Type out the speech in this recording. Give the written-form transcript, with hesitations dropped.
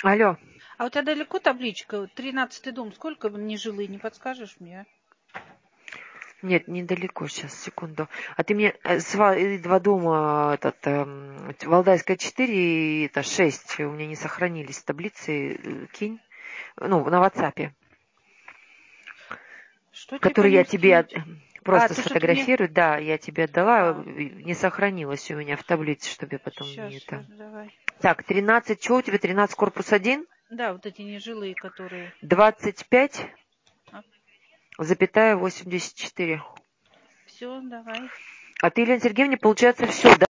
Алло. А у тебя далеко табличка? 13-й дом. Сколько нежилые, не подскажешь мне? Нет, недалеко, сейчас, секунду. А ты мне два дома, Валдайская 4 и это 6, у меня не сохранились таблицы, кинь, ну, на WhatsApp, Что тебе по которые я ним тебе скинуть? А, просто то, что ты мне... сфотографирую, да, я тебе отдала, А, не сохранилось у меня в таблице, чтобы я потом не это. сейчас, давай. Так, 13, что у тебя, 13 корпус 1, Да, вот эти нежилые, которые... 25, А, запятая 84. все, давай. А ты, Елена Сергеевна, получается, все, да?